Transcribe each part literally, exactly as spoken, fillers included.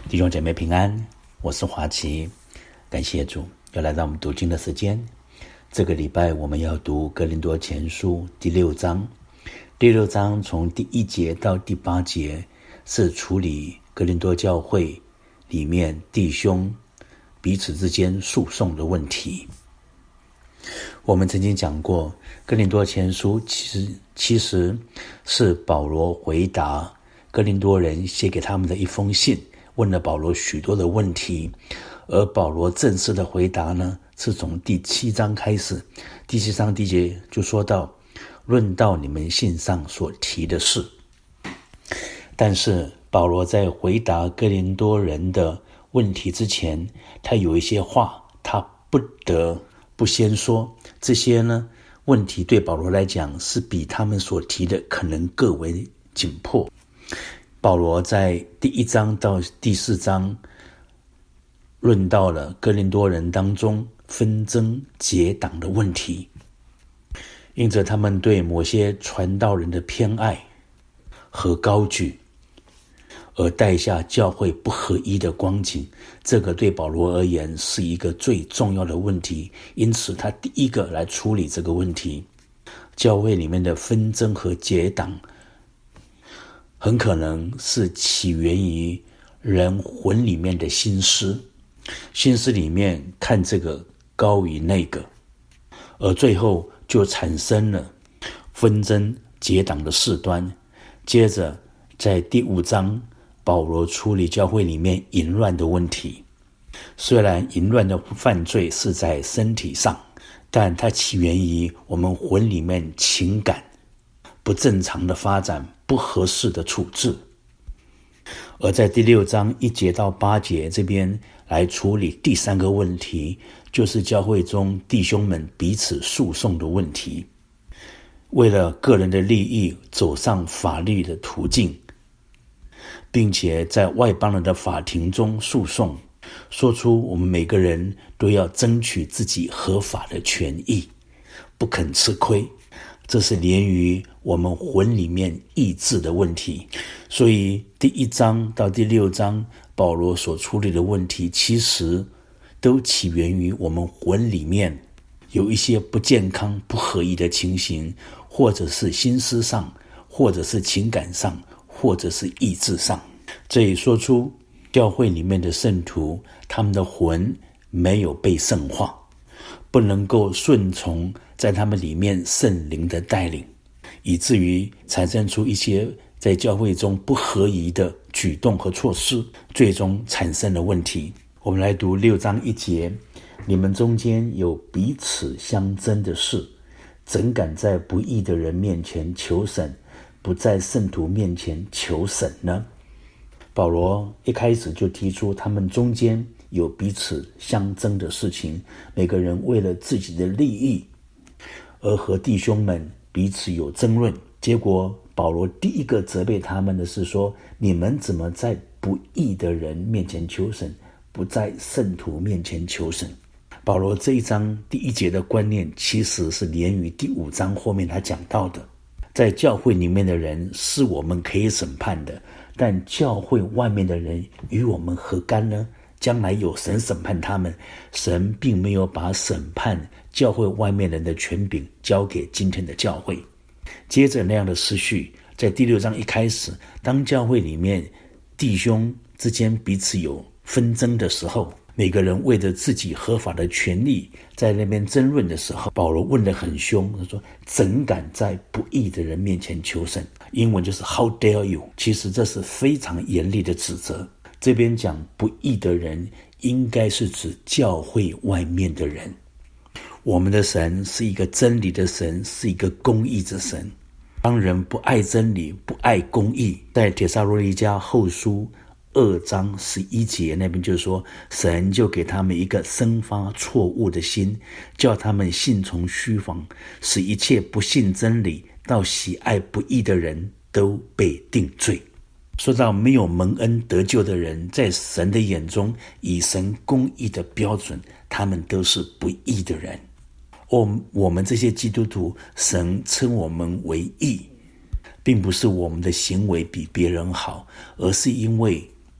弟兄姐妹平安，我是华奇，感谢主又来到我们读经的时间。这个礼拜我们要读哥林多前书第六章。第六章从第一节到第八节是处理哥林多教会里面弟兄彼此之间诉讼的问题。我们曾经讲过，哥林多前书其实其实是保罗回答哥林多人写给他们的一封信，问了保罗许多的问题，而保罗正式的回答呢，是从第七章开始。第七章第一节就说到，论到你们信上所提的事。但是保罗在回答哥林多人的问题之前，他有一些话他不得不先说。这些呢问题对保罗来讲是比他们所提的可能更为紧迫。保罗在第一章到第四章论到了哥林多人当中纷争结党的问题，因着他们对某些传道人的偏爱和高举，而带下教会不合一的光景，这个对保罗而言是一个最重要的问题，因此他第一个来处理这个问题。教会里面的纷争和结党很可能是起源于人魂里面的心思，心思里面看这个高于那个，而最后就产生了纷争结党的事端。接着在第五章，保罗处理教会里面淫乱的问题。虽然淫乱的犯罪是在身体上，但它起源于我们魂里面情感不正常的发展，不合适的处置。而在第六章一节到八节这边来处理第三个问题，就是教会中弟兄们彼此诉讼的问题。为了个人的利益走上法律的途径，并且在外邦人的法庭中诉讼，说出我们每个人都要争取自己合法的权益，不肯吃亏。这是连于我们魂里面意志的问题。所以第一章到第六章保罗所处理的问题，其实都起源于我们魂里面有一些不健康不合一的情形，或者是心思上，或者是情感上，或者是意志上。这也说出教会里面的圣徒，他们的魂没有被圣化，不能够顺从在他们里面圣灵的带领，以至于产生出一些在教会中不合宜的举动和措施，最终产生了问题。我们来读六章一节，你们中间有彼此相争的事，怎敢在不义的人面前求审，不在圣徒面前求审呢？保罗一开始就提出他们中间有彼此相争的事情，每个人为了自己的利益而和弟兄们彼此有争论。结果保罗第一个责备他们的是说，你们怎么在不义的人面前求审，不在圣徒面前求审？保罗这一章第一节的观念其实是连于第五章后面他讲到的，在教会里面的人是我们可以审判的，但教会外面的人与我们何干呢？将来有神审判他们，神并没有把审判教会外面人的权柄交给今天的教会。接着那样的思绪，在第六章一开始，当教会里面弟兄之间彼此有纷争的时候，每个人为着自己合法的权利在那边争论的时候，保罗问得很凶，他说怎敢在不义的人面前求审？英文就是 How dare you？ 其实这是非常严厉的指责。这边讲不义的人，应该是指教会外面的人。我们的神是一个真理的神，是一个公义之神。当人不爱真理，不爱公义，在帖撒罗尼迦后书二章十一节那边就说，神就给他们一个生发错误的心，叫他们信从虚谎，使一切不信真理到喜爱不义的人都被定罪。说到没有蒙恩得救的人，在神的眼中，以神公义的标准，他们都是不义的人。我我们这些基督徒，神称我们为义，并不是我们的行为比别人好，而是因为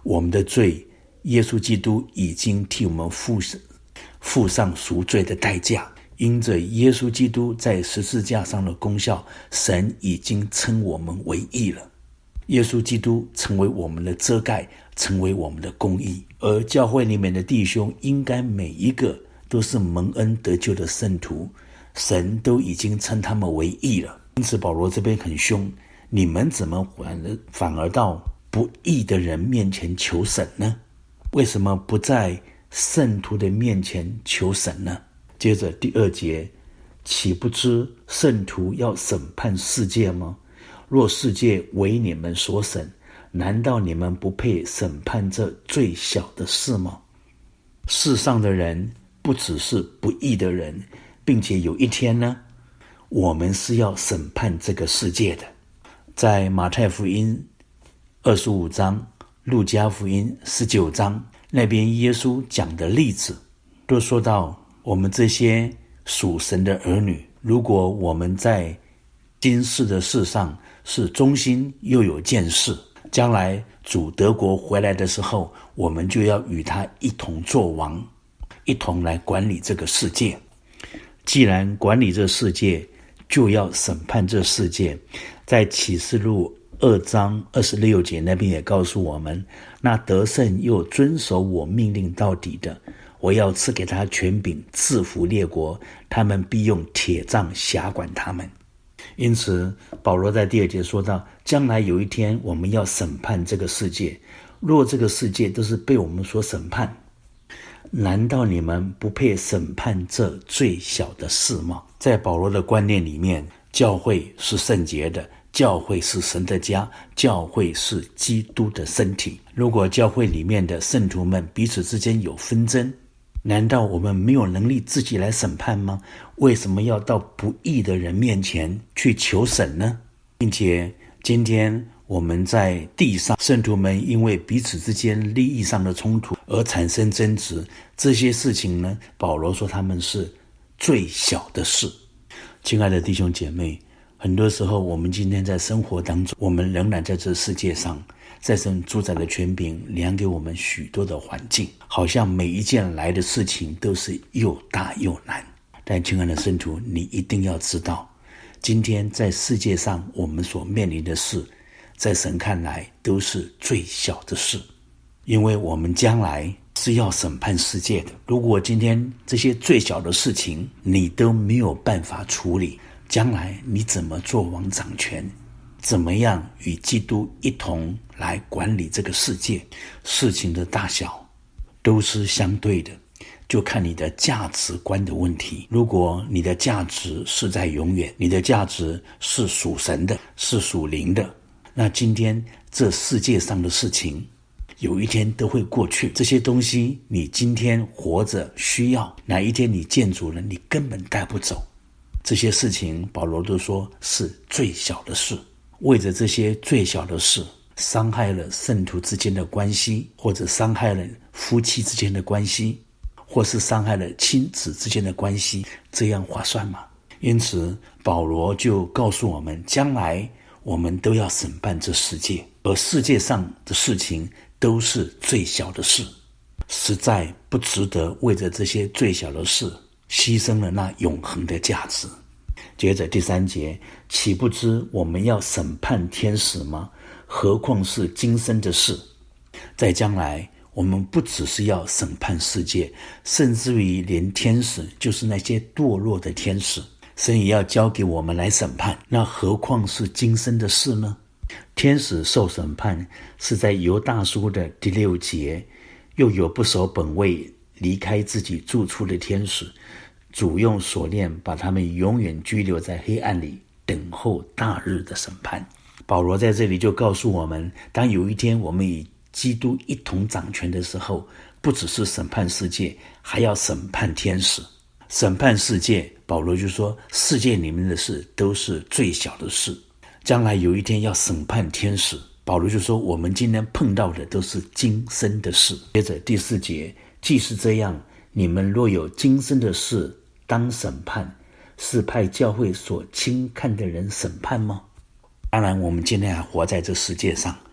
我们的罪，耶稣基督已经替我们付付上赎罪的代价。因着耶稣基督在十字架上的功效，神已经称我们为义了。耶稣基督成为我们的遮盖，成为我们的公义。而教会里面的弟兄应该每一个都是蒙恩得救的圣徒，神都已经称他们为义了。因此保罗这边很凶，你们怎么反而反而到不义的人面前求审呢？为什么不在圣徒的面前求审呢？接着第二节，岂不知圣徒要审判世界吗？若世界为你们所审，难道你们不配审判这最小的事吗？世上的人不只是不义的人，并且有一天呢，我们是要审判这个世界的。在马太福音二十五章、路加福音十九章那边，耶稣讲的例子都说到，我们这些属神的儿女，如果我们在今世的事上是忠心又有见识，将来主得国回来的时候，我们就要与他一同作王，一同来管理这个世界。既然管理这世界，就要审判这世界。在启示录二章二十六节那边也告诉我们，那得胜又遵守我命令到底的，我要赐给他权柄，制服列国，他们必用铁杖辖管他们。因此保罗在第二节说到，将来有一天我们要审判这个世界，若这个世界都是被我们所审判，难道你们不配审判这最小的事吗？在保罗的观念里面，教会是圣洁的，教会是神的家，教会是基督的身体。如果教会里面的圣徒们彼此之间有纷争，难道我们没有能力自己来审判吗？为什么要到不义的人面前去求审呢？并且今天我们在地上，圣徒们因为彼此之间利益上的冲突而产生争执，这些事情呢，保罗说他们是最小的事。亲爱的弟兄姐妹，很多时候我们今天在生活当中，我们仍然在这世界上，在神主宰的权柄量给我们许多的环境，好像每一件来的事情都是又大又难。但亲爱的圣徒，你一定要知道，今天在世界上我们所面临的事，在神看来都是最小的事，因为我们将来是要审判世界的。如果今天这些最小的事情你都没有办法处理，将来你怎么做王掌权？怎么样与基督一同来管理这个世界？事情的大小都是相对的，就看你的价值观的问题。如果你的价值是在永远，你的价值是属神的，是属灵的，那今天这世界上的事情有一天都会过去。这些东西你今天活着需要，哪一天你见主了，你根本带不走。这些事情保罗都说是最小的事。为着这些最小的事，伤害了圣徒之间的关系，或者伤害了夫妻之间的关系，或是伤害了亲子之间的关系，这样划算吗？因此保罗就告诉我们，将来我们都要审判这世界，而世界上的事情都是最小的事，实在不值得为着这些最小的事牺牲了那永恒的价值。接着第三节，岂不知我们要审判天使吗？何况是今生的事。在将来我们不只是要审判世界，甚至于连天使，就是那些堕落的天使，神也要交给我们来审判。那何况是今生的事呢？天使受审判是在犹大书的第六节，又有不守本位离开自己住处的天使，主用锁链把他们永远拘留在黑暗里，等候大日的审判。保罗在这里就告诉我们，当有一天我们与基督一同掌权的时候，不只是审判世界，还要审判天使。审判世界，保罗就说世界里面的事都是最小的事。将来有一天要审判天使，保罗就说我们今天碰到的都是今生的事。接着第四节，既是这样，你们若有今生的事当审判，是派教会所轻看的人审判吗？当然我们今天还活在这世界上，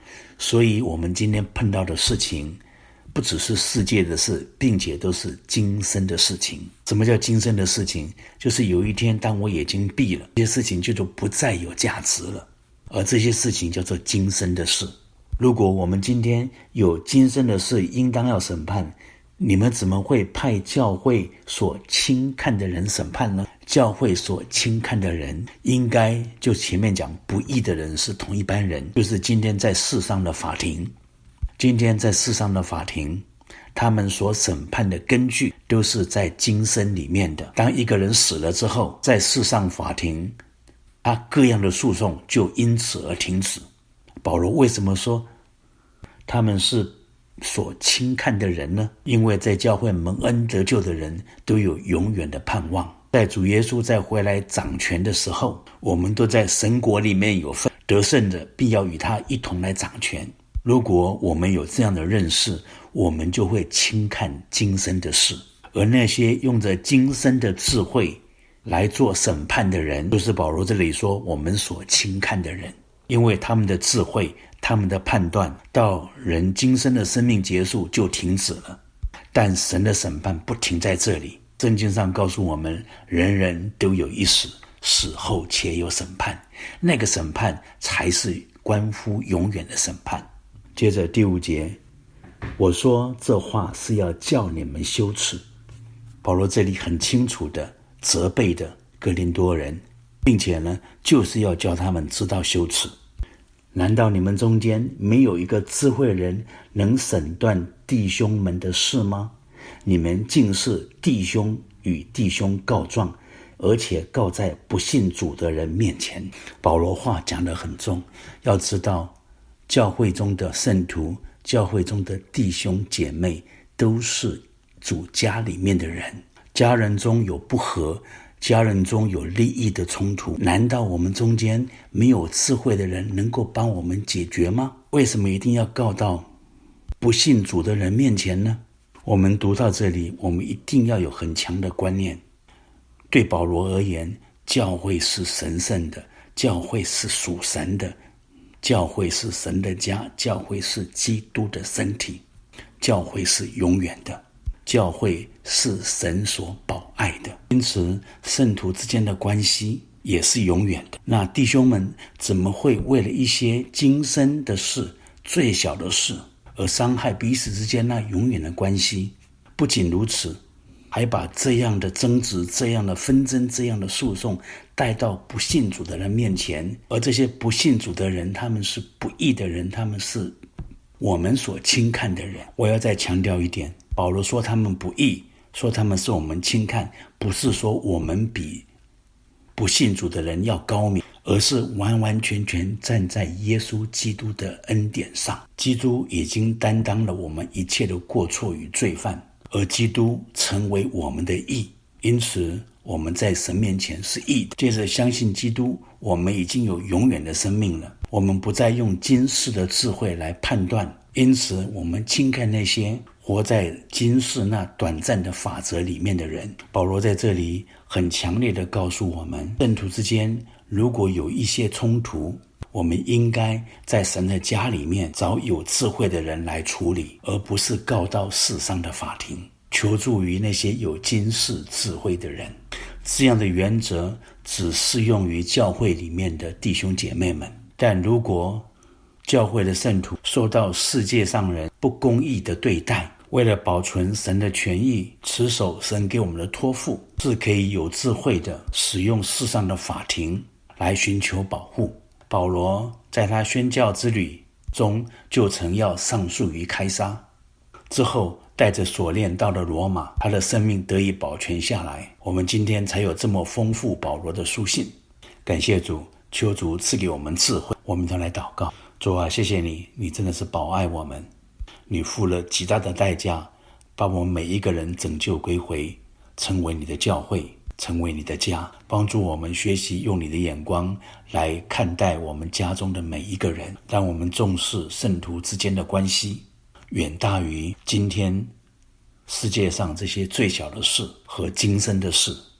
所以我们今天碰到的事情不只是世界的事，并且都是今生的事情。什么叫今生的事情？就是有一天当我眼睛闭了，这些事情就都不再有价值了，而这些事情叫做今生的事。如果我们今天有今生的事应当要审判，你们怎么会派教会所轻看的人审判呢？教会所轻看的人，应该就前面讲不义的人是同一班人，就是今天在世上的法庭。今天在世上的法庭，他们所审判的根据都是在今生里面的。当一个人死了之后，在世上法庭，他各样的诉讼就因此而停止。保罗为什么说他们是所轻看的人呢？因为在教会蒙恩得救的人都有永远的盼望。在主耶稣再回来掌权的时候，我们都在神国里面有份，得胜的必要与他一同来掌权。如果我们有这样的认识，我们就会轻看今生的事。而那些用着今生的智慧来做审判的人，就是保罗这里说我们所轻看的人，因为他们的智慧，他们的判断到人今生的生命结束就停止了。但神的审判不停在这里，圣经上告诉我们，人人都有一死，死后且有审判，那个审判才是关乎永远的审判。接着第五节，我说这话是要叫你们羞耻。保罗这里很清楚的责备的哥林多人，并且呢，就是要叫他们知道羞耻。难道你们中间没有一个智慧人能审断弟兄们的事吗？你们竟是弟兄与弟兄告状，而且告在不信主的人面前。保罗话讲得很重，要知道教会中的圣徒，教会中的弟兄姐妹都是主家里面的人，家人中有不和，家人中有利益的冲突，难道我们中间没有智慧的人能够帮我们解决吗？为什么一定要告到不信主的人面前呢？我们读到这里，我们一定要有很强的观念。对保罗而言，教会是神圣的，教会是属神的，教会是神的家，教会是基督的身体，教会是永远的，教会是神所保爱的，因此圣徒之间的关系也是永远的。那弟兄们怎么会为了一些今生的事，最小的事，而伤害彼此之间那永远的关系？不仅如此，还把这样的争执、这样的纷争、这样的诉讼带到不信主的人面前，而这些不信主的人，他们是不义的人，他们是我们所轻看的人。我要再强调一点，保罗说他们不义，说他们是我们轻看，不是说我们比不信主的人要高明，而是完完全全站在耶稣基督的恩典上。基督已经担当了我们一切的过错与罪犯，而基督成为我们的义，因此我们在神面前是义的。接着相信基督，我们已经有永远的生命了，我们不再用今世的智慧来判断，因此我们轻看那些活在今世那短暂的法则里面的人。保罗在这里很强烈的告诉我们，圣徒之间如果有一些冲突，我们应该在神的家里面找有智慧的人来处理，而不是告到世上的法庭，求助于那些有今世智慧的人。这样的原则只适用于教会里面的弟兄姐妹们，但如果教会的圣徒受到世界上人不公义的对待，为了保存神的权益，持守神给我们的托付，是可以有智慧的使用世上的法庭来寻求保护。保罗在他宣教之旅中就曾要上诉于开撒，之后带着锁链到了罗马，他的生命得以保全下来，我们今天才有这么丰富保罗的书信。感谢主，求主赐给我们智慧。我们都来祷告。主啊，谢谢你，你真的是保爱我们，你付了极大的代价，把我们每一个人拯救归回，成为你的教会，成为你的家，帮助我们学习用你的眼光来看待我们家中的每一个人，让我们重视圣徒之间的关系，远大于今天世界上这些最小的事和今生的事。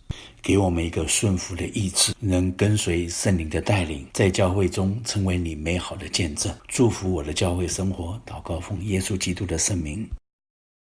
给我们一个顺服的意志，能跟随圣灵的带领，在教会中成为你美好的见证。祝福我的教会生活，祷告奉耶稣基督的圣名。